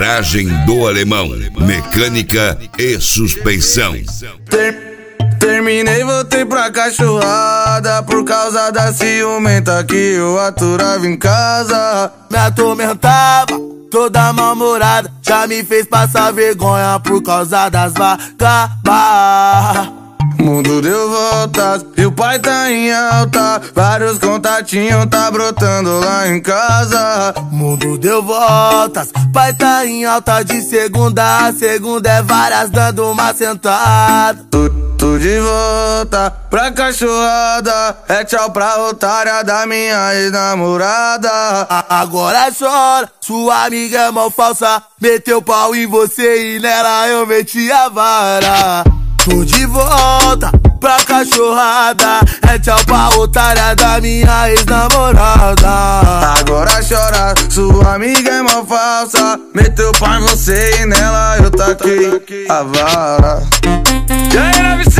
Garagem do Alemão, mecânica e suspensão. Terminei, voltei pra cachorrada por causa da ciumenta que eu aturava em casa. Me atormentava, toda mal-humorada, já me fez passar vergonha por causa das vagabas. Mundo deu voltas e o pai tá em alta, vários contatinhos tá brotando lá em casa. Mundo deu voltas, pai tá em alta, de segunda a segunda é várias dando uma sentada. Tô de volta pra cachorrada, é tchau pra otária da minha ex-namorada. Agora chora, sua amiga é mó falsa, meteu pau em você e nela eu meti a vara. Tô de volta pra cachorrada, é tchau pra otária da minha ex-namorada. Agora chora, sua amiga é mó falsa, meteu pau em você e nela eu taquei a vara. E aí, NFC?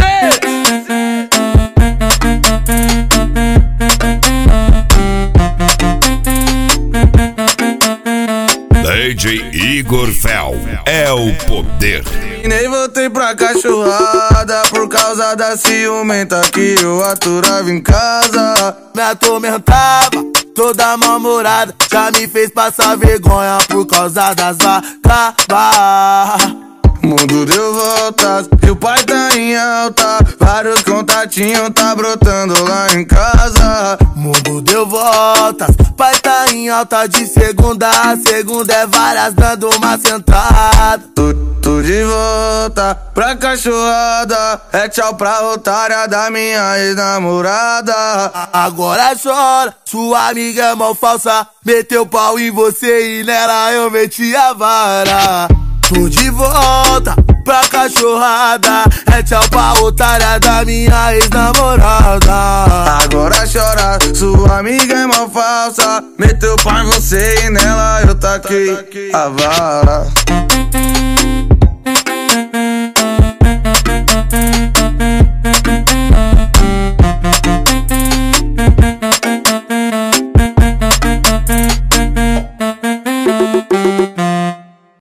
DJ Igor Fel é o poder. Nem voltei pra cachorrada por causa da ciumenta que eu aturava em casa. Me atormentava, toda mal-humorada, já me fez passar vergonha por causa das vagabas. Mundo deu voltas e o pai tá em alta, vários contatinhos tá brotando lá em casa. Mundo deu voltas, pai tá em alta, de segunda a segunda é várias dando uma sentada. Tô de volta pra cachorrada, é tchau pra otária da minha ex-namorada. Agora chora, sua amiga é mó falsa, meteu pau em você e nela eu meti a vara. Tô de volta pra cachorrada, é tchau pra otária da minha ex-namorada. Agora chora, sua amiga é mó falsa, meteu pau em você e nela eu taquei a vara.